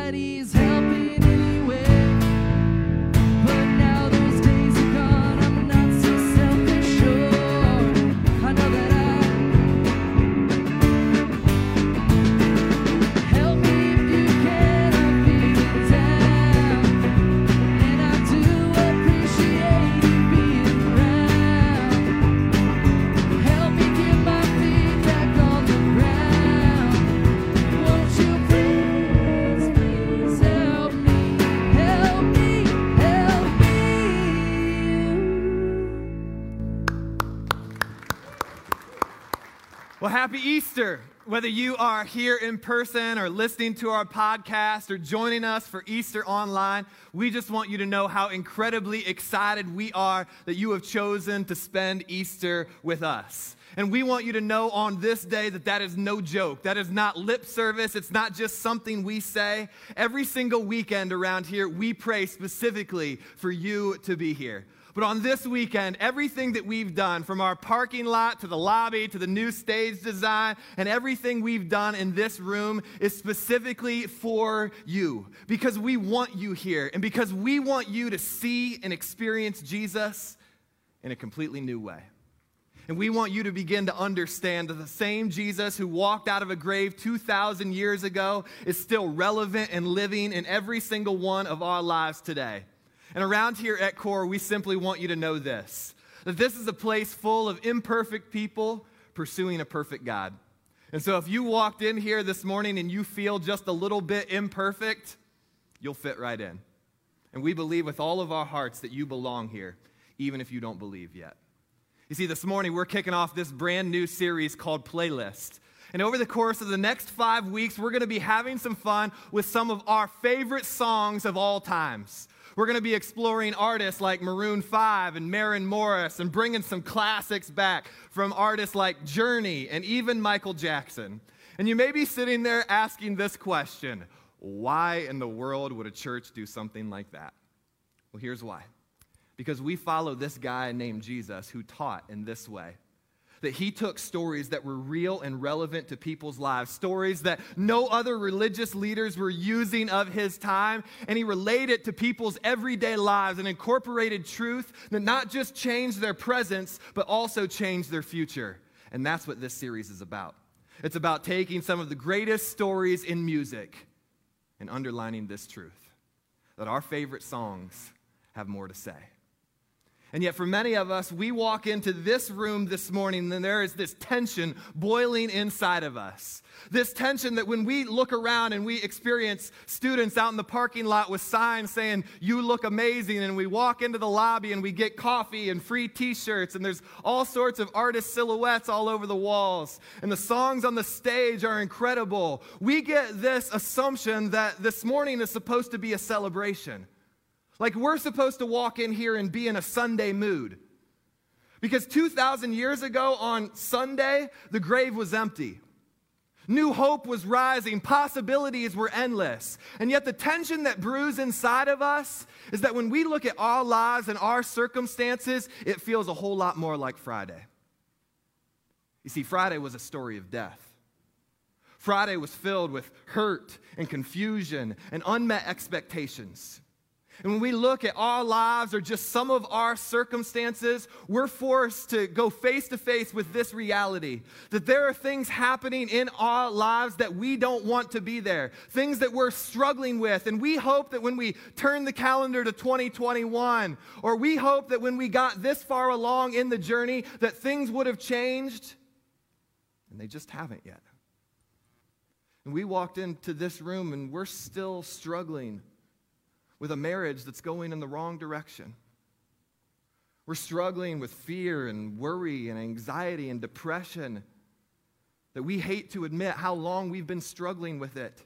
nobody's helping anyway. But now those days are gone, I'm not so self-assured. I know that help me if you can, I'm feeling down. And I do appreciate you being around. Help me get my feet back on the ground. Won't you please, please help me, help me, help me. Well, happy Easter. Whether you are here in person or listening to our podcast or joining us for Easter online, we just want you to know how incredibly excited we are that you have chosen to spend Easter with us. And we want you to know on this day that that is no joke. That is not lip service. It's not just something we say. Every single weekend around here, we pray specifically for you to be here. But on this weekend, everything that we've done, from our parking lot to the lobby to the new stage design, and everything we've done in this room is specifically for you. Because we want you here, and because we want you to see and experience Jesus in a completely new way. And we want you to begin to understand that the same Jesus who walked out of a grave 2,000 years ago is still relevant and living in every single one of our lives today. And around here at Core, we simply want you to know this, that this is a place full of imperfect people pursuing a perfect God. And so if you walked in here this morning and you feel just a little bit imperfect, you'll fit right in. And we believe with all of our hearts that you belong here, even if you don't believe yet. You see, this morning we're kicking off this brand new series called Playlist. And over the course of the next 5 weeks, we're going to be having some fun with some of our favorite songs of all times. We're going to be exploring artists like Maroon 5 and Maren Morris and bringing some classics back from artists like Journey and even Michael Jackson. And you may be sitting there asking this question, why in the world would a church do something like that? Well, here's why. Because we follow this guy named Jesus who taught in this way. That he took stories that were real and relevant to people's lives, stories that no other religious leaders were using of his time, and he related it to people's everyday lives and incorporated truth that not just changed their presence, but also changed their future. And that's what this series is about. It's about taking some of the greatest stories in music and underlining this truth, that our favorite songs have more to say. And yet for many of us, we walk into this room this morning and there is this tension boiling inside of us. This tension that when we look around and we experience students out in the parking lot with signs saying, "You look amazing," and we walk into the lobby and we get coffee and free t-shirts and there's all sorts of artist silhouettes all over the walls and the songs on the stage are incredible. We get this assumption that this morning is supposed to be a celebration. Like we're supposed to walk in here and be in a Sunday mood. Because 2,000 years ago on Sunday, the grave was empty. New hope was rising. Possibilities were endless. And yet the tension that brews inside of us is that when we look at our lives and our circumstances, it feels a whole lot more like Friday. You see, Friday was a story of death. Friday was filled with hurt and confusion and unmet expectations. And when we look at our lives or just some of our circumstances, we're forced to go face to face with this reality, that there are things happening in our lives that we don't want to be there, things that we're struggling with. And we hope that when we turn the calendar to 2021, or we hope that when we got this far along in the journey, that things would have changed, and they just haven't yet. And we walked into this room and we're still struggling with a marriage that's going in the wrong direction. We're struggling with fear and worry and anxiety and depression that we hate to admit how long we've been struggling with it.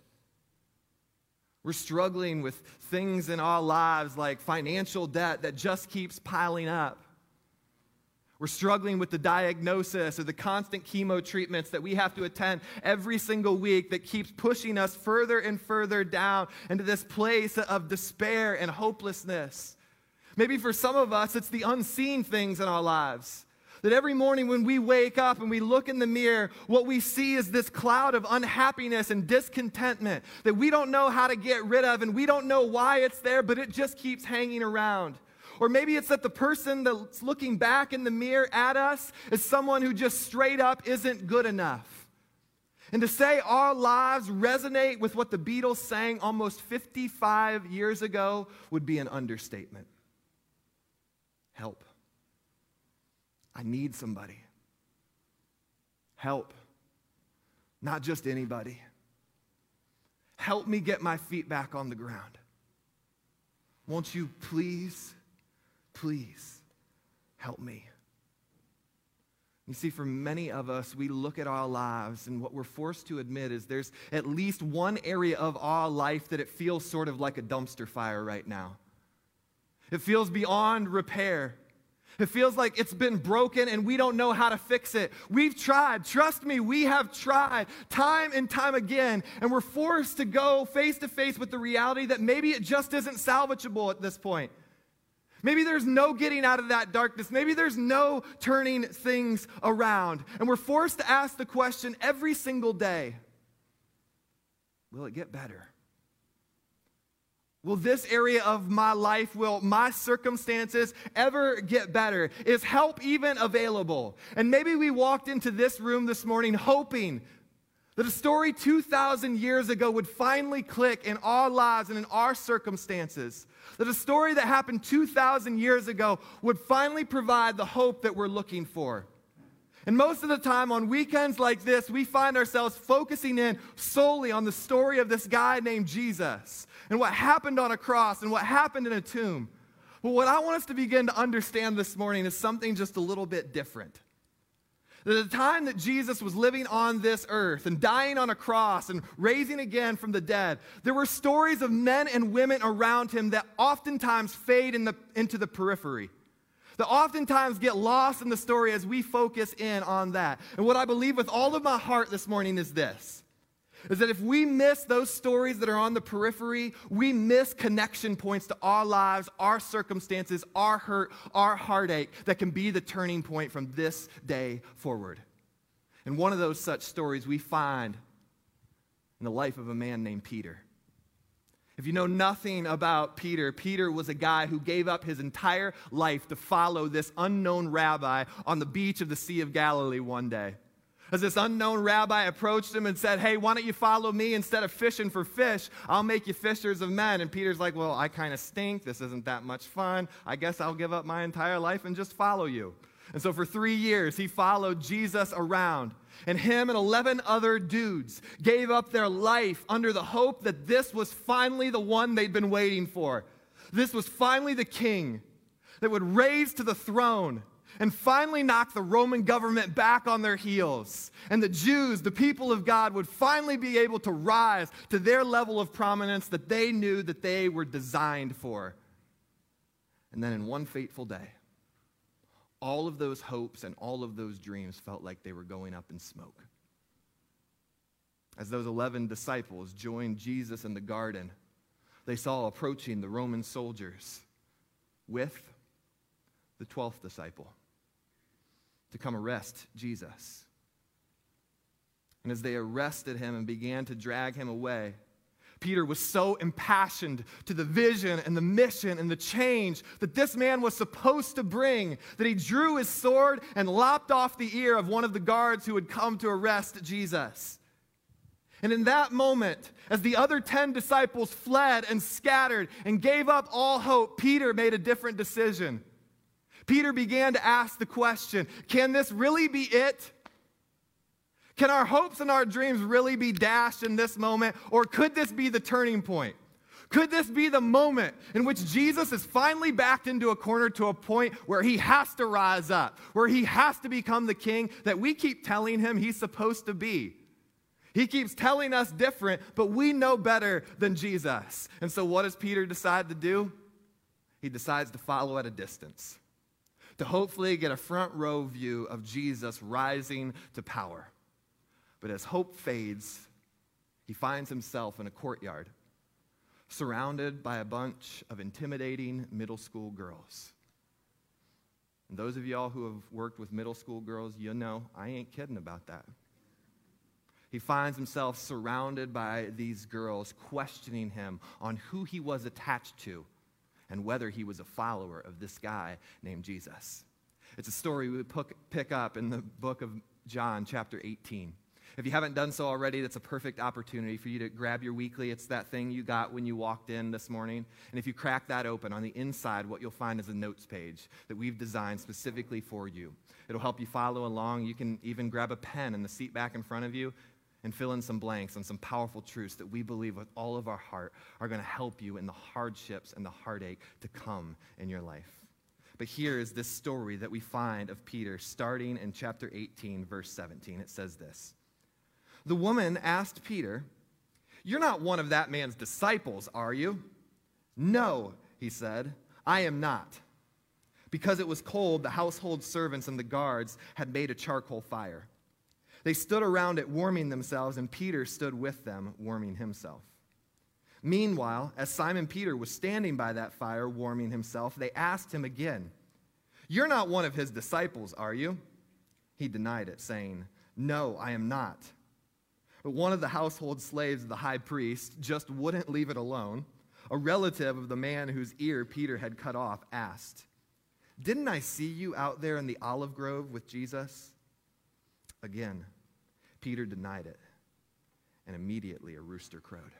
We're struggling with things in our lives like financial debt that just keeps piling up. We're struggling with the diagnosis or the constant chemo treatments that we have to attend every single week that keeps pushing us further and further down into this place of despair and hopelessness. Maybe for some of us, it's the unseen things in our lives. That every morning when we wake up and we look in the mirror, what we see is this cloud of unhappiness and discontentment that we don't know how to get rid of, and we don't know why it's there, but it just keeps hanging around. Or maybe it's that the person that's looking back in the mirror at us is someone who just straight up isn't good enough. And to say our lives resonate with what the Beatles sang almost 55 years ago would be an understatement. Help. I need somebody. Help. Not just anybody. Help me get my feet back on the ground. Won't you please help me? You see, for many of us, we look at our lives, and what we're forced to admit is there's at least one area of our life that it feels sort of like a dumpster fire right now. It feels beyond repair. It feels like it's been broken and we don't know how to fix it. We've tried. Trust me, we have tried time and time again, and we're forced to go face to face with the reality that maybe it just isn't salvageable at this point. Maybe there's no getting out of that darkness. Maybe there's no turning things around. And we're forced to ask the question every single day, will it get better? Will this area of my life, will my circumstances ever get better? Is help even available? And maybe we walked into this room this morning hoping that a story 2,000 years ago would finally click in our lives and in our circumstances. That a story that happened 2,000 years ago would finally provide the hope that we're looking for. And most of the time on weekends like this, we find ourselves focusing in solely on the story of this guy named Jesus and what happened on a cross and what happened in a tomb. But what I want us to begin to understand this morning is something just a little bit different. That at the time that Jesus was living on this earth and dying on a cross and raising again from the dead, there were stories of men and women around him that oftentimes fade into the periphery. That oftentimes get lost in the story as we focus in on that. And what I believe with all of my heart this morning is this, is that if we miss those stories that are on the periphery, we miss connection points to our lives, our circumstances, our hurt, our heartache that can be the turning point from this day forward. And one of those such stories we find in the life of a man named Peter. If you know nothing about Peter, Peter was a guy who gave up his entire life to follow this unknown rabbi on the beach of the Sea of Galilee one day. As this unknown rabbi approached him and said, hey, why don't you follow me instead of fishing for fish? I'll make you fishers of men. And Peter's like, well, I kind of stink. This isn't that much fun. I guess I'll give up my entire life and just follow you. And so for 3 years, he followed Jesus around. And him and 11 other dudes gave up their life under the hope that this was finally the one they'd been waiting for. This was finally the king that would raise to the throne and finally knock the Roman government back on their heels. And the Jews, the people of God, would finally be able to rise to their level of prominence that they knew that they were designed for. And then in one fateful day, all of those hopes and all of those dreams felt like they were going up in smoke. As those 11 disciples joined Jesus in the garden, they saw approaching the Roman soldiers with the 12th disciple to come arrest Jesus. And as they arrested him and began to drag him away, Peter was so impassioned to the vision and the mission and the change that this man was supposed to bring that he drew his sword and lopped off the ear of one of the guards who had come to arrest Jesus. And in that moment, as the other 10 disciples fled and scattered and gave up all hope, Peter made a different decision. Peter began to ask the question, can this really be it? Can our hopes and our dreams really be dashed in this moment, or could this be the turning point? Could this be the moment in which Jesus is finally backed into a corner to a point where he has to rise up, where he has to become the king that we keep telling him he's supposed to be? He keeps telling us different, but we know better than Jesus. And so what does Peter decide to do? He decides to follow at a distance, to hopefully get a front row view of Jesus rising to power. But as hope fades, he finds himself in a courtyard, surrounded by a bunch of intimidating middle school girls. And those of y'all who have worked with middle school girls, you know I ain't kidding about that. He finds himself surrounded by these girls questioning him on who he was attached to and whether he was a follower of this guy named Jesus. It's a story we would pick up in the book of John, chapter 18. If you haven't done so already, that's a perfect opportunity for you to grab your weekly. It's that thing you got when you walked in this morning. And if you crack that open, on the inside, what you'll find is a notes page that we've designed specifically for you. It'll help you follow along. You can even grab a pen in the seat back in front of you and fill in some blanks on some powerful truths that we believe with all of our heart are going to help you in the hardships and the heartache to come in your life. But here is this story that we find of Peter starting in chapter 18, verse 17. It says this: "The woman asked Peter, 'You're not one of that man's disciples, are you?' 'No,' he said, 'I am not.' Because it was cold, the household servants and the guards had made a charcoal fire. They stood around it warming themselves, and Peter stood with them, warming himself. Meanwhile, as Simon Peter was standing by that fire warming himself, they asked him again, 'You're not one of his disciples, are you?' He denied it, saying, 'No, I am not.' But one of the household slaves of the high priest just wouldn't leave it alone. A relative of the man whose ear Peter had cut off asked, 'Didn't I see you out there in the olive grove with Jesus?' Again, Peter denied it, and immediately a rooster crowed."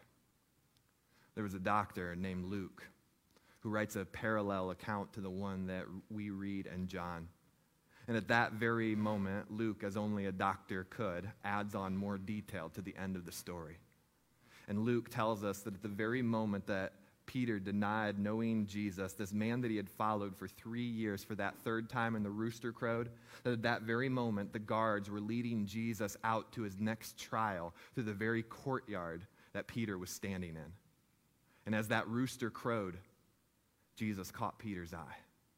There was a doctor named Luke who writes a parallel account to the one that we read in John. And at that very moment, Luke, as only a doctor could, adds on more detail to the end of the story. And Luke tells us that at the very moment that Peter denied knowing Jesus, this man that he had followed for 3 years, for that third time in the rooster crowed, that at that very moment the guards were leading Jesus out to his next trial through the very courtyard that Peter was standing in. And as that rooster crowed, Jesus caught Peter's eye.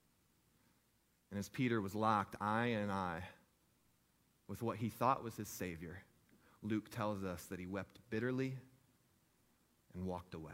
And as Peter was locked eye in eye with what he thought was his Savior, Luke tells us that he wept bitterly and walked away.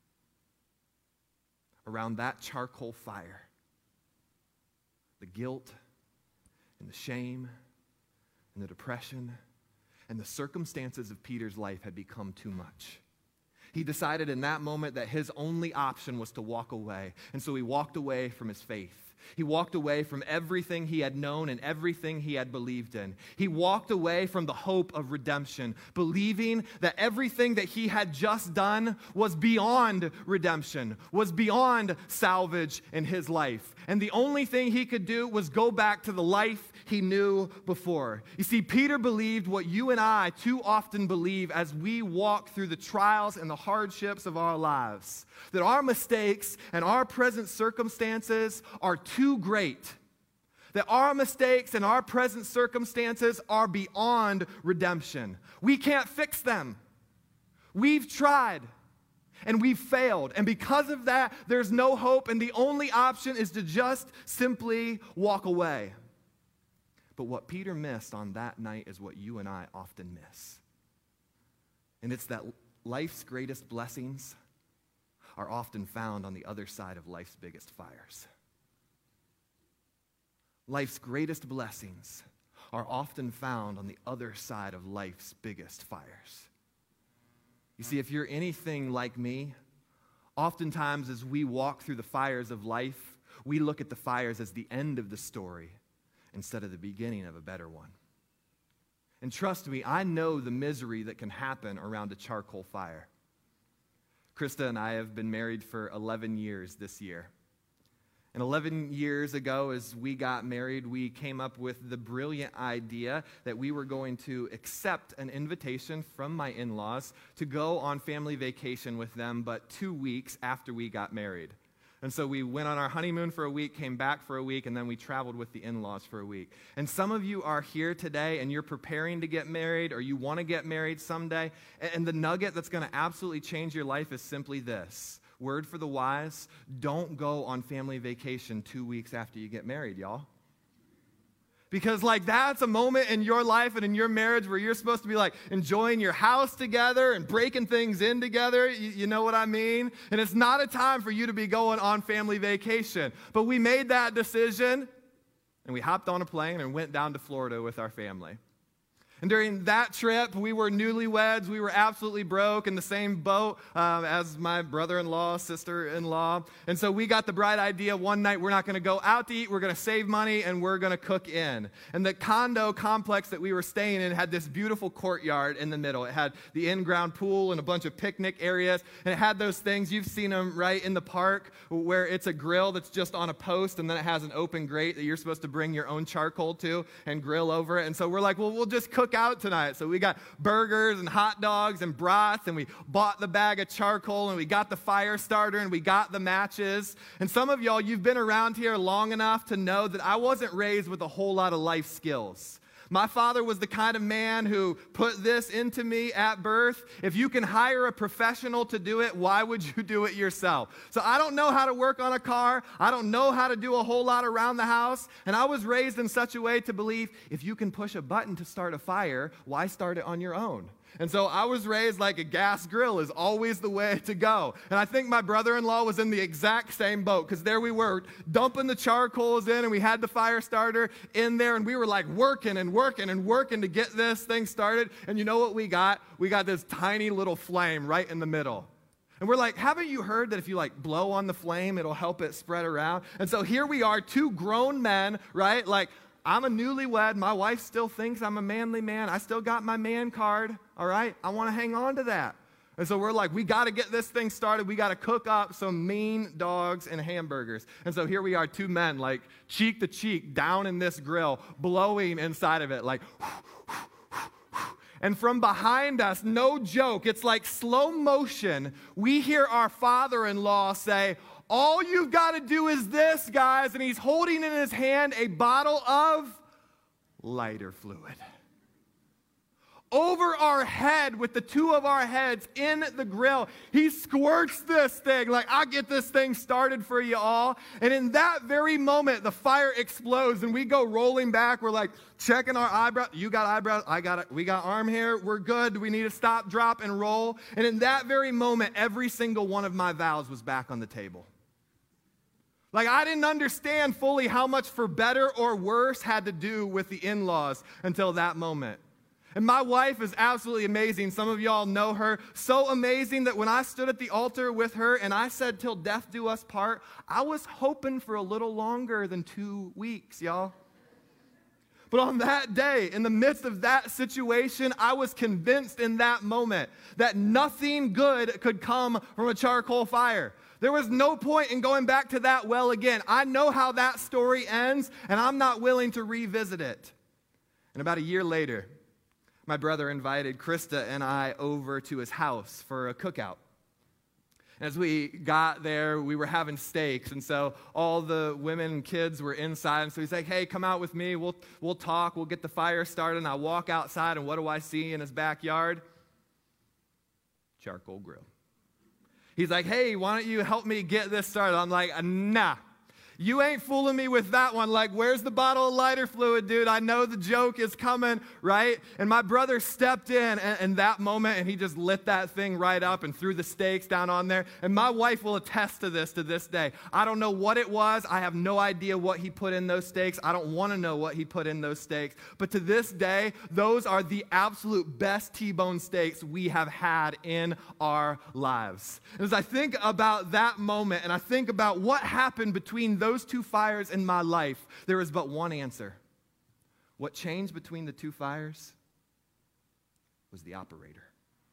Around that charcoal fire, the guilt and the shame and the depression and the circumstances of Peter's life had become too much. He decided in that moment that his only option was to walk away. And so he walked away from his faith. He walked away from everything he had known and everything he had believed in. He walked away from the hope of redemption, believing that everything that he had just done was beyond redemption, was beyond salvage in his life. And the only thing he could do was go back to the life he knew before. You see, Peter believed what you and I too often believe as we walk through the trials and the hardships of our lives, that our mistakes and our present circumstances are too great, that our mistakes and our present circumstances are beyond redemption. We can't fix them. We've tried and we've failed, and because of that, there's no hope, and the only option is to just simply walk away. But what Peter missed on that night is what you and I often miss. And it's that life's greatest blessings are often found on the other side of life's biggest fires. Life's greatest blessings are often found on the other side of life's biggest fires. You see, if you're anything like me, oftentimes as we walk through the fires of life, we look at the fires as the end of the story instead of the beginning of a better one. And trust me, I know the misery that can happen around a charcoal fire. Krista and I have been married for 11 years this year. And 11 years ago, as we got married, we came up with the brilliant idea that we were going to accept an invitation from my in-laws to go on family vacation with them, but 2 weeks after we got married. And so we went on our honeymoon for a week, came back for a week, and then we traveled with the in-laws for a week. And some of you are here today, and you're preparing to get married, or you want to get married someday, and the nugget that's going to absolutely change your life is simply this. Word for the wise, don't go on family vacation 2 weeks after you get married, y'all. Because that's a moment in your life and in your marriage where you're supposed to be enjoying your house together and breaking things in together. You know what I mean? And it's not a time for you to be going on family vacation. But we made that decision, And we hopped on a plane and went down to Florida with our family. And during that trip, we were newlyweds. We were absolutely broke, in the same boat as my brother-in-law, sister-in-law. And so we got the bright idea one night, we're not going to go out to eat. We're going to save money, and we're going to cook in. And the condo complex that we were staying in had this beautiful courtyard in the middle. It had the in-ground pool and a bunch of picnic areas. And it had those things, you've seen them, right, in the park, where it's a grill that's just on a post, and then it has an open grate that you're supposed to bring your own charcoal to and grill over it. And so we're like, well, we'll just cook out tonight. So we got burgers and hot dogs and broth, and we bought the bag of charcoal, and we got the fire starter, and we got the matches. And some of y'all, you've been around here long enough to know that I wasn't raised with a whole lot of life skills. My father was the kind of man who put this into me at birth. If you can hire a professional to do it, why would you do it yourself? So I don't know how to work on a car. I don't know how to do a whole lot around the house. And I was raised in such a way to believe if you can push a button to start a fire, why start it on your own? And so I was raised like a gas grill is always the way to go. And I think my brother-in-law was in the exact same boat, because there we were dumping the charcoals in, and we had the fire starter in there, and we were like working to get this thing started. And you know what we got? We got this tiny little flame right in the middle. And we're like, haven't you heard that if you like blow on the flame, it'll help it spread around? And so here we are, two grown men, right? Like, I'm a newlywed. My wife still thinks I'm a manly man. I still got my man card, all right? I want to hang on to that. And so we're like, we got to get this thing started. We got to cook up some mean dogs and hamburgers. And so here we are, two men, like cheek to cheek, down in this grill, blowing inside of it, like, and from behind us, no joke, it's like slow motion, we hear our father-in-law say, all you've got to do is this, guys. And he's holding in his hand a bottle of lighter fluid. Over our head, with the two of our heads in the grill, he squirts this thing like, I'll get this thing started for you all. And in that very moment, the fire explodes, and we go rolling back. We're like checking our eyebrows. You got eyebrows, I got it. We got arm hair, we're good. We need to stop, drop, and roll. And in that very moment, every single one of my vows was back on the table. Like, I didn't understand fully how much for better or worse had to do with the in-laws until that moment. And my wife is absolutely amazing. Some of y'all know her. So amazing that when I stood at the altar with her and I said, till death do us part, I was hoping for a little longer than 2 weeks, y'all. But on that day, in the midst of that situation, I was convinced in that moment that nothing good could come from a charcoal fire. There was no point in going back to that well again. I know how that story ends, and I'm not willing to revisit it. And about a year later, my brother invited Krista and I over to his house for a cookout. As we got there, we were having steaks, and so all the women and kids were inside. And so he's like, hey, come out with me. We'll talk. We'll get the fire started. And I walk outside, and what do I see in his backyard? Charcoal grill. He's like, hey, why don't you help me get this started? I'm like, nah. You ain't fooling me with that one. Like, where's the bottle of lighter fluid, dude? I know the joke is coming, right? And my brother stepped in that moment, and he just lit that thing right up and threw the steaks down on there. And my wife will attest to this day. I don't know what it was. I have no idea what he put in those steaks. I don't want to know what he put in those steaks. But to this day, those are the absolute best T-bone steaks we have had in our lives. And as I think about that moment, and I think about what happened between those two fires in my life, there is but one answer. What changed between the two fires was the operator.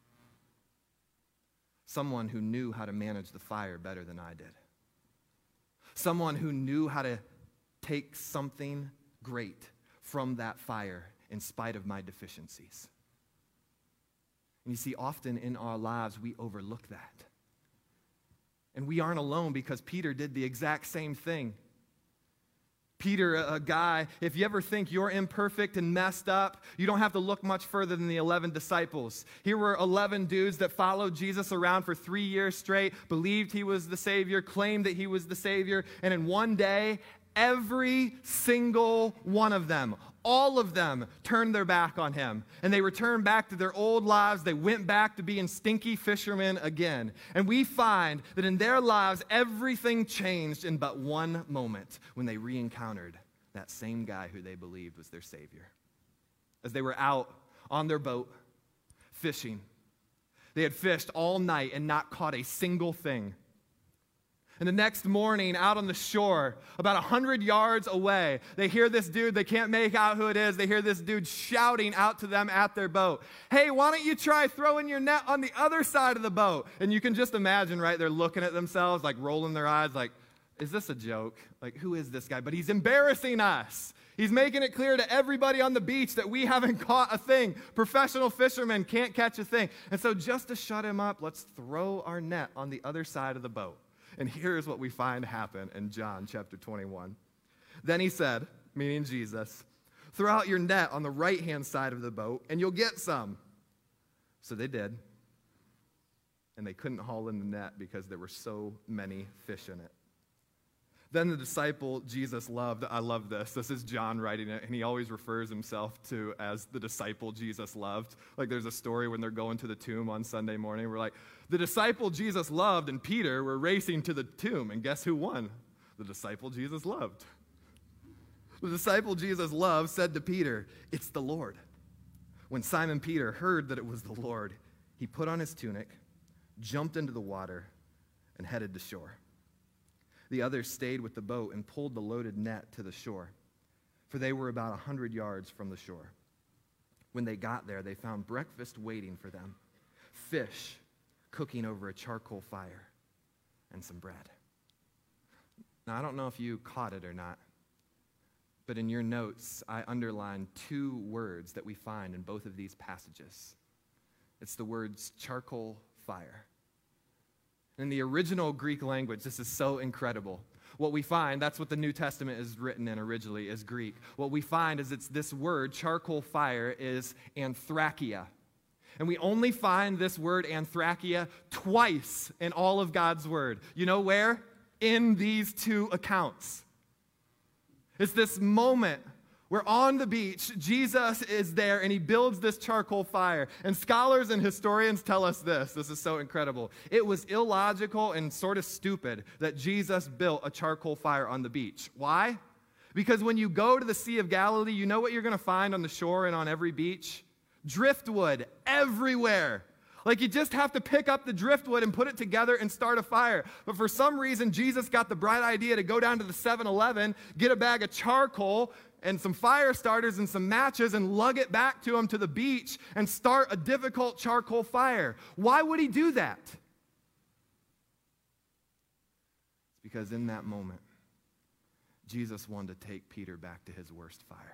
Someone who knew how to manage the fire better than I did. Someone who knew how to take something great from that fire in spite of my deficiencies. And you see, often in our lives, we overlook that. And we aren't alone, because Peter did the exact same thing. Peter, a guy, if you ever think you're imperfect and messed up, you don't have to look much further than the 11 disciples. Here were 11 dudes that followed Jesus around for 3 years straight, believed he was the Savior, claimed that he was the Savior, and in one day, every single one of them, all of them, turned their back on him. And they returned back to their old lives. They went back to being stinky fishermen again. And we find that in their lives, everything changed in but one moment when they re-encountered that same guy who they believed was their Savior. As they were out on their boat fishing, they had fished all night and not caught a single thing. And the next morning, out on the shore, about 100 yards away, they hear this dude, they can't make out who it is, they hear this dude shouting out to them at their boat, "Hey, why don't you try throwing your net on the other side of the boat?" And you can just imagine, right, they're looking at themselves, like rolling their eyes, like, is this a joke? Like, who is this guy? But he's embarrassing us. He's making it clear to everybody on the beach that we haven't caught a thing. Professional fishermen can't catch a thing. And so just to shut him up, let's throw our net on the other side of the boat. And here's what we find happen in John chapter 21. Then he said, meaning Jesus, "Throw out your net on the right-hand side of the boat, and you'll get some." So they did. And they couldn't haul in the net because there were so many fish in it. Then the disciple Jesus loved, I love this. This is John writing it, and he always refers himself to as the disciple Jesus loved. Like there's a story when they're going to the tomb on Sunday morning. We're like, the disciple Jesus loved and Peter were racing to the tomb, and guess who won? The disciple Jesus loved. The disciple Jesus loved said to Peter, "It's the Lord." When Simon Peter heard that it was the Lord, he put on his tunic, jumped into the water, and headed to shore. The others stayed with the boat and pulled the loaded net to the shore, for they were about 100 yards from the shore. When they got there, they found breakfast waiting for them, fish cooking over a charcoal fire, and some bread. Now, I don't know if you caught it or not, but in your notes, I underlined two words that we find in both of these passages. It's the words charcoal fire. In the original Greek language, this is so incredible. What we find, that's what the New Testament is written in originally, is Greek. What we find is it's this word, charcoal fire, is anthrakia. And we only find this word anthrakia twice in all of God's word. You know where? In these two accounts. It's this moment where on the beach, Jesus is there and he builds this charcoal fire. And scholars and historians tell us this. This is so incredible. It was illogical and sort of stupid that Jesus built a charcoal fire on the beach. Why? Because when you go to the Sea of Galilee, you know what you're going to find on the shore and on every beach? Driftwood everywhere. Like you just have to pick up the driftwood and put it together and start a fire. But for some reason, Jesus got the bright idea to go down to the 7-Eleven, get a bag of charcoal and some fire starters and some matches and lug it back to him to the beach and start a difficult charcoal fire. Why would he do that? It's because in that moment, Jesus wanted to take Peter back to his worst fire.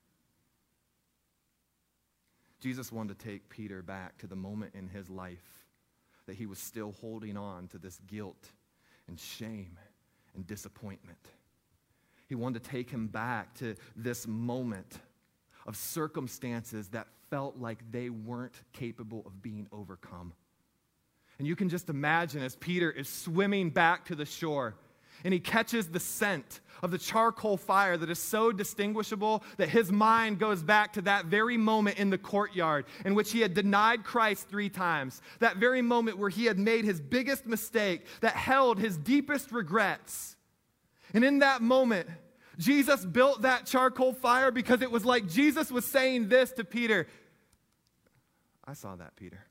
Jesus wanted to take Peter back to the moment in his life that he was still holding on to this guilt and shame and disappointment. He wanted to take him back to this moment of circumstances that felt like they weren't capable of being overcome. And you can just imagine as Peter is swimming back to the shore and he catches the scent of the charcoal fire that is so distinguishable that his mind goes back to that very moment in the courtyard in which he had denied Christ 3 times. That very moment where he had made his biggest mistake, that held his deepest regrets. And in that moment, Jesus built that charcoal fire because it was like Jesus was saying this to Peter. I saw that, Peter.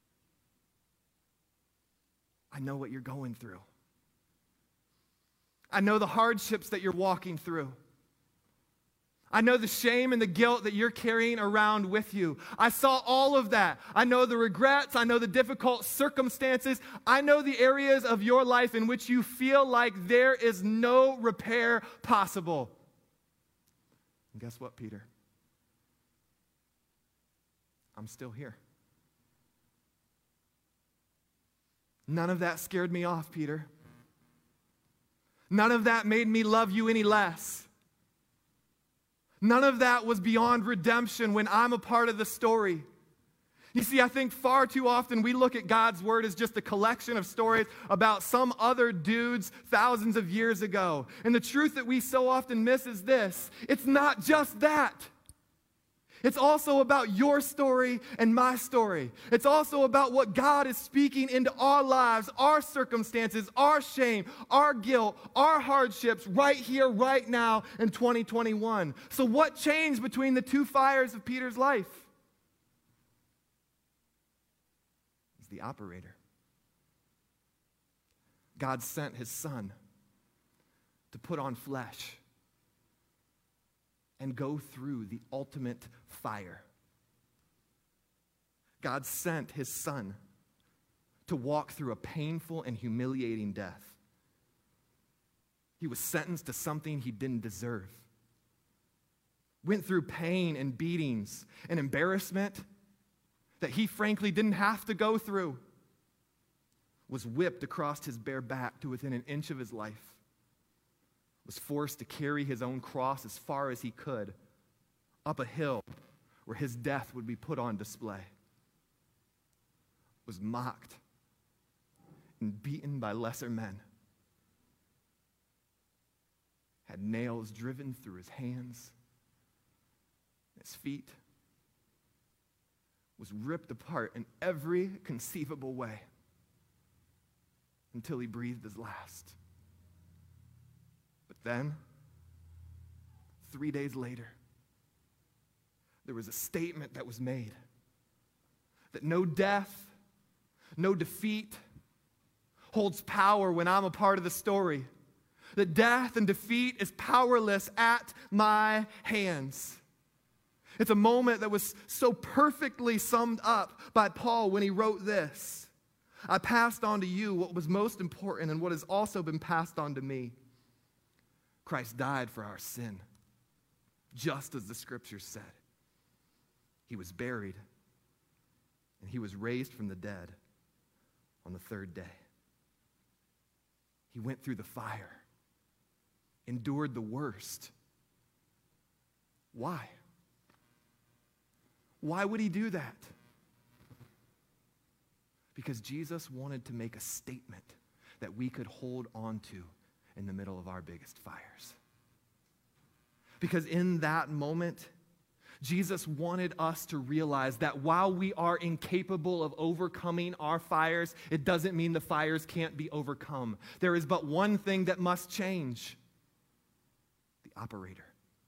I know what you're going through. I know the hardships that you're walking through. I know the shame and the guilt that you're carrying around with you. I saw all of that. I know the regrets. I know the difficult circumstances. I know the areas of your life in which you feel like there is no repair possible. And guess what, Peter? I'm still here. None of that scared me off, Peter. None of that made me love you any less. None of that was beyond redemption when I'm a part of the story. You see, I think far too often we look at God's word as just a collection of stories about some other dudes thousands of years ago. And the truth that we so often miss is this: it's not just that. It's also about your story and my story. It's also about what God is speaking into our lives, our circumstances, our shame, our guilt, our hardships right here, right now in 2021. So what changed between the two fires of Peter's life? He's the operator. God sent his son to put on flesh and go through the ultimate fire. God sent his son to walk through a painful and humiliating death. He was sentenced to something he didn't deserve. Went through pain and beatings and embarrassment that he frankly didn't have to go through. Was whipped across his bare back to within an inch of his life. Was forced to carry his own cross as far as he could up a hill where his death would be put on display. Was mocked and beaten by lesser men. Had nails driven through his hands, his feet. Was ripped apart in every conceivable way until he breathed his last. But then, 3 days later, there was a statement that was made that no death, no defeat holds power when I'm a part of the story. That death and defeat is powerless at my hands. It's a moment that was so perfectly summed up by Paul when he wrote this. I passed on to you what was most important and what has also been passed on to me. Christ died for our sin, just as the scriptures said. He was buried, and he was raised from the dead on the third day. He went through the fire, endured the worst. Why? Why would he do that? Because Jesus wanted to make a statement that we could hold on to in the middle of our biggest fires. Because in that moment, Jesus wanted us to realize that while we are incapable of overcoming our fires, it doesn't mean the fires can't be overcome. There is but one thing that must change: the operator.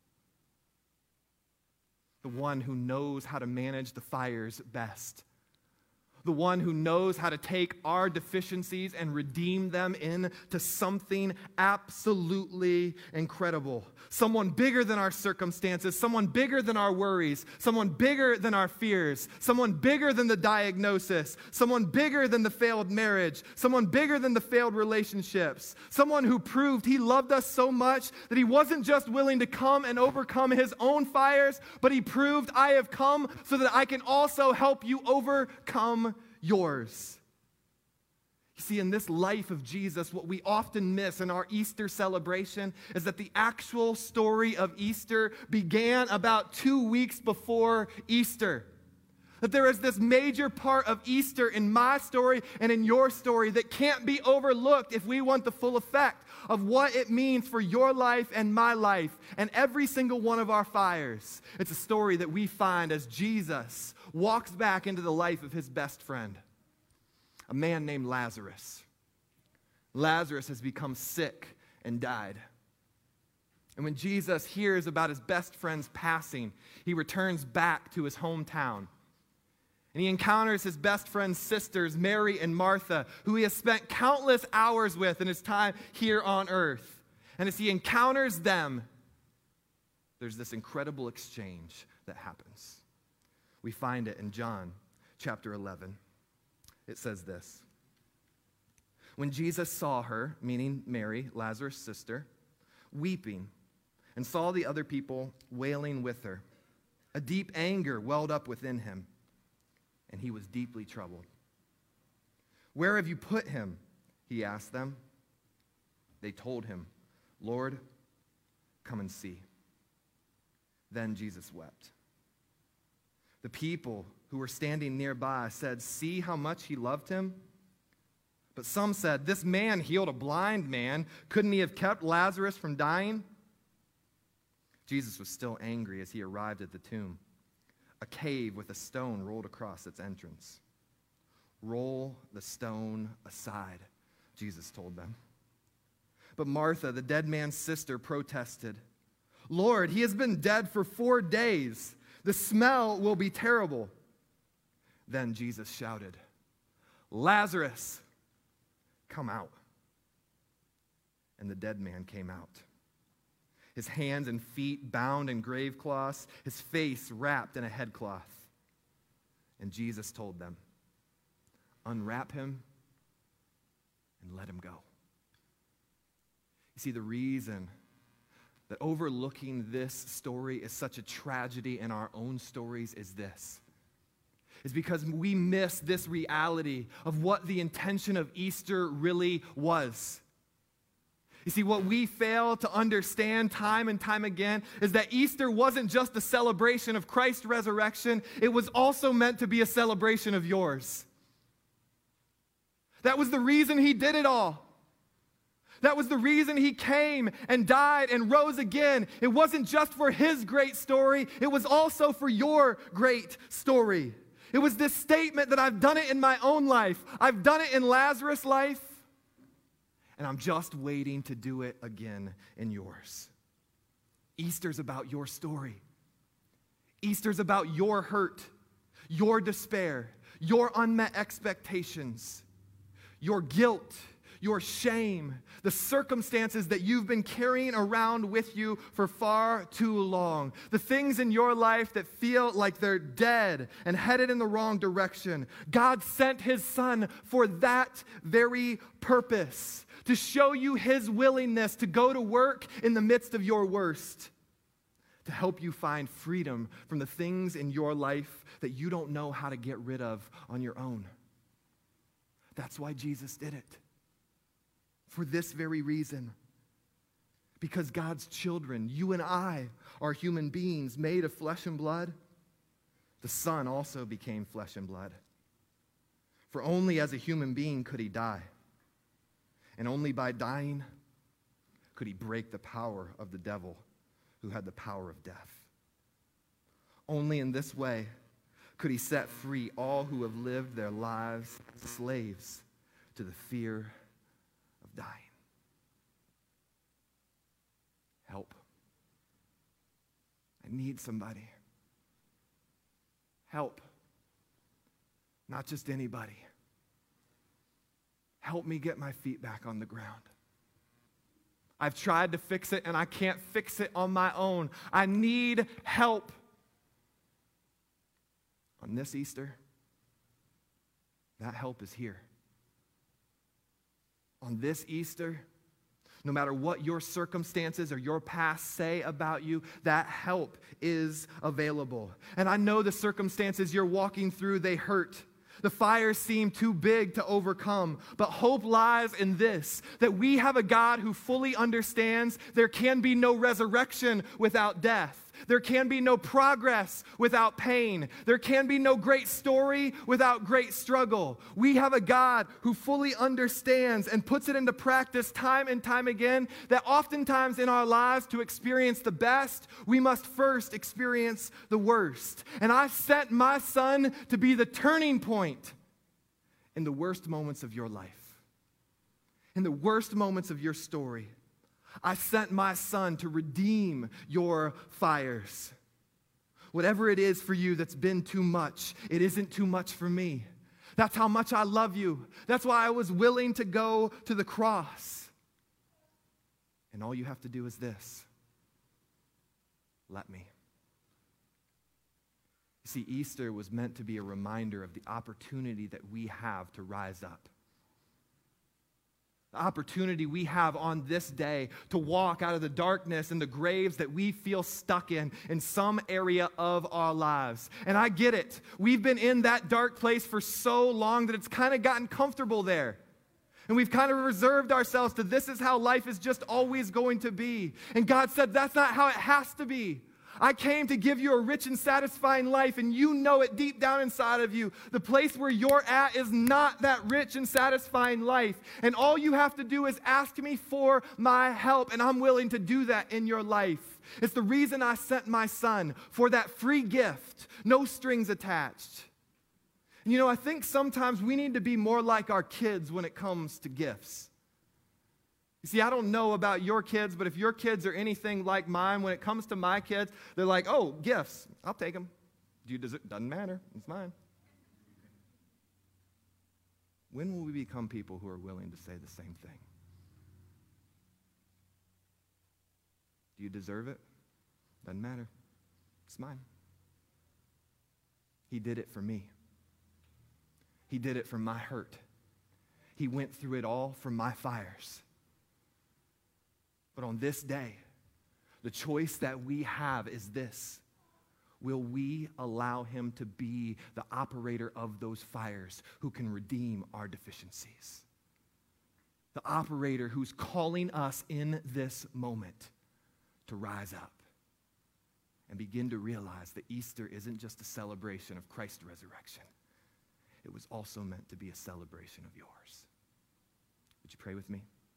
The one who knows how to manage the fires best. The one who knows how to take our deficiencies and redeem them into something absolutely incredible. Someone bigger than our circumstances, someone bigger than our worries, someone bigger than our fears, someone bigger than the diagnosis, someone bigger than the failed marriage, someone bigger than the failed relationships, someone who proved he loved us so much that he wasn't just willing to come and overcome his own fires, but he proved, I have come so that I can also help you overcome yours. You see, in this life of Jesus, what we often miss in our Easter celebration is that the actual story of Easter began about 2 weeks before Easter. That there is this major part of Easter in my story and in your story that can't be overlooked if we want the full effect of what it means for your life and my life and every single one of our fires. It's a story that we find as Jesus walks back into the life of his best friend, a man named Lazarus. Lazarus has become sick and died. And when Jesus hears about his best friend's passing, he returns back to his hometown. And he encounters his best friend's sisters, Mary and Martha, who he has spent countless hours with in his time here on earth. And as he encounters them, there's this incredible exchange that happens. We find it in John chapter 11. It says this: when Jesus saw her, meaning Mary, Lazarus' sister, weeping, and saw the other people wailing with her, a deep anger welled up within him, and he was deeply troubled. Where have you put him? He asked them. They told him, Lord, come and see. Then Jesus wept. The people who were standing nearby said, see how much he loved him? But some said, this man healed a blind man. Couldn't he have kept Lazarus from dying? Jesus was still angry as he arrived at the tomb. a cave with a stone rolled across its entrance. Roll the stone aside, Jesus told them. But Martha, the dead man's sister, protested, Lord, he has been dead for 4 days. The smell will be terrible. Then Jesus shouted, Lazarus, come out. And the dead man came out, his hands and feet bound in grave cloths, his face wrapped in a headcloth. And Jesus told them, unwrap him and let him go. You see, the reason that overlooking this story is such a tragedy in our own stories is this. Is because we miss this reality of what the intention of Easter really was. You see, what we fail to understand time and time again is that Easter wasn't just a celebration of Christ's resurrection, it was also meant to be a celebration of yours. That was the reason he did it all. That was the reason he came and died and rose again. It wasn't just for his great story, it was also for your great story. It was this statement that I've done it in my own life. I've done it in Lazarus' life, and I'm just waiting to do it again in yours. Easter's about your story. Easter's about your hurt, your despair, your unmet expectations, your guilt, your shame, the circumstances that you've been carrying around with you for far too long, the things in your life that feel like they're dead and headed in the wrong direction. God sent his Son for that very purpose, to show you his willingness to go to work in the midst of your worst, to help you find freedom from the things in your life that you don't know how to get rid of on your own. That's why Jesus did it. For this very reason. Because God's children, you and I, are human beings made of flesh and blood. The Son also became flesh and blood. For only as a human being could he die. And only by dying could he break the power of the devil who had the power of death. Only in this way could he set free all who have lived their lives slaves to the fear of dying. Help. I need somebody. Help. Not just anybody. Help me get my feet back on the ground. I've tried to fix it and I can't fix it on my own. I need help. On this Easter, that help is here. On this Easter, no matter what your circumstances or your past say about you, that help is available. And I know the circumstances you're walking through, they hurt. The fires seem too big to overcome, but hope lies in this, that we have a God who fully understands there can be no resurrection without death. There can be no progress without pain. There can be no great story without great struggle. We have a God who fully understands and puts it into practice time and time again that oftentimes in our lives to experience the best, we must first experience the worst. And I sent my Son to be the turning point in the worst moments of your life, in the worst moments of your story. I sent my Son to redeem your fires. Whatever it is for you that's been too much, it isn't too much for me. That's how much I love you. That's why I was willing to go to the cross. And all you have to do is this. Let me. You see, Easter was meant to be a reminder of the opportunity that we have to rise up. The opportunity we have on this day to walk out of the darkness and the graves that we feel stuck in some area of our lives. And I get it. We've been in that dark place for so long that it's kind of gotten comfortable there. And we've kind of reserved ourselves to this is how life is just always going to be. And God said that's not how it has to be. I came to give you a rich and satisfying life, and you know it deep down inside of you. The place where you're at is not that rich and satisfying life. And all you have to do is ask me for my help, and I'm willing to do that in your life. It's the reason I sent my son, for that free gift, no strings attached. And I think sometimes we need to be more like our kids when it comes to gifts. You see, I don't know about your kids, but if your kids are anything like mine, when it comes to my kids, they're like, oh, gifts, I'll take them. Doesn't matter, it's mine. When will we become people who are willing to say the same thing? Do you deserve it? Doesn't matter, it's mine. He did it for me. He did it for my hurt. He went through it all for my fires. But on this day, the choice that we have is this. Will we allow him to be the operator of those fires who can redeem our deficiencies? The operator who's calling us in this moment to rise up and begin to realize that Easter isn't just a celebration of Christ's resurrection. It was also meant to be a celebration of yours. Would you pray with me?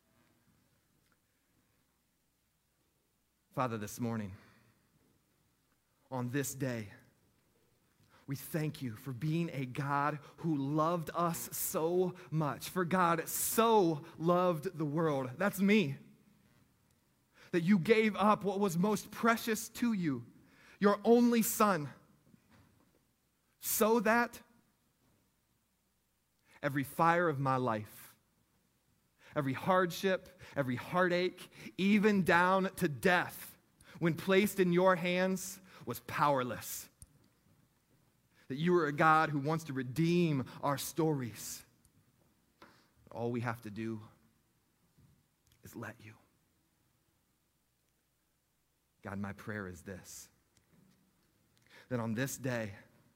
Father, this morning, on this day, we thank you for being a God who loved us so much. For God so loved the world, that's me, that you gave up what was most precious to you, your only Son, so that every fire of my life, every hardship, every heartache, even down to death, when placed in your hands, was powerless. That you are a God who wants to redeem our stories. All we have to do is let you. God, my prayer is this, that on this day,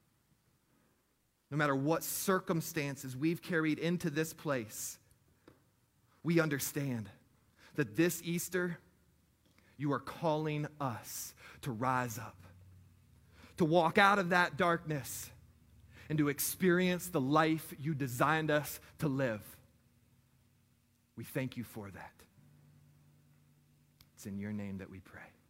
no matter what circumstances we've carried into this place, we understand that this Easter, you are calling us to rise up, to walk out of that darkness, and to experience the life you designed us to live. We thank you for that. It's in your name that we pray.